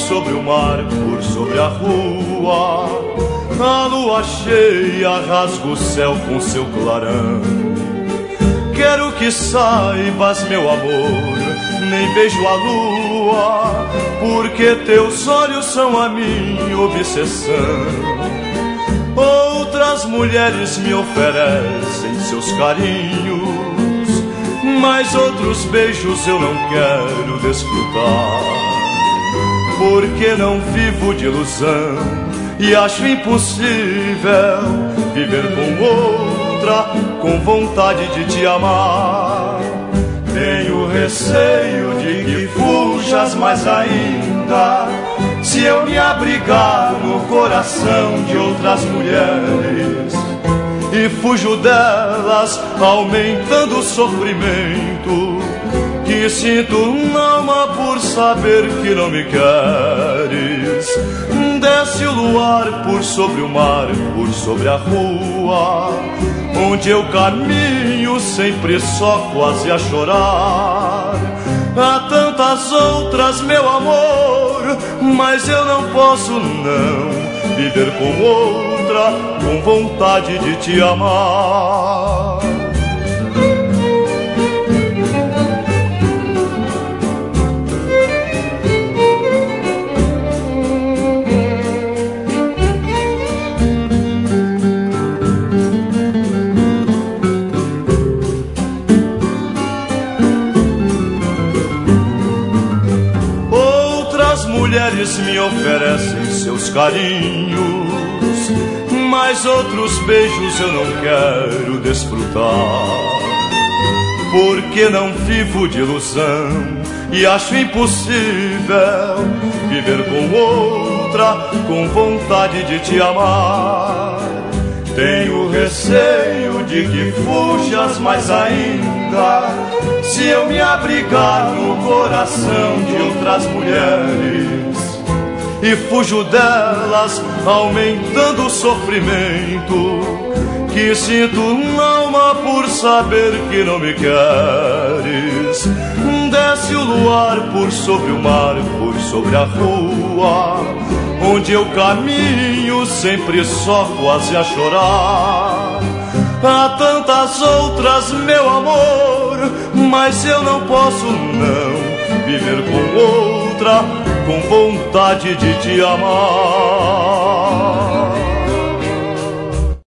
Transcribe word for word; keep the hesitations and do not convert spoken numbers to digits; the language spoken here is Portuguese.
sobre o mar, por sobre a rua. A lua cheia rasga o céu com seu clarão. Quero que saibas, meu amor, nem vejo a lua, porque teus olhos são a minha obsessão. Outras mulheres me oferecem seus carinhos, mas outros beijos eu não quero desfrutar, porque não vivo de ilusão e acho impossível viver com outra com vontade de te amar. Tenho receio de que fujas mais ainda, se eu me abrigar no coração de outras mulheres, e fujo delas aumentando o sofrimento que sinto na alma por saber que não me queres. Desce o luar por sobre o mar, por sobre a rua, onde eu caminho sempre só, quase a chorar. Há tantas outras, meu amor, mas eu não posso não viver com outra com vontade de te amar. Mulheres me oferecem seus carinhos, mas outros beijos eu não quero desfrutar, porque não vivo de ilusão e acho impossível viver com outra com vontade de te amar. Tenho receio de que fujas mais ainda, se eu me abrigar no coração de outras mulheres, e fujo delas aumentando o sofrimento que sinto na alma por saber que não me queres. Desce o luar por sobre o mar, por sobre a rua, onde eu caminho sempre só, quase a chorar. Há tantas outras, meu amor, mas eu não posso não viver com outra com vontade de te amar.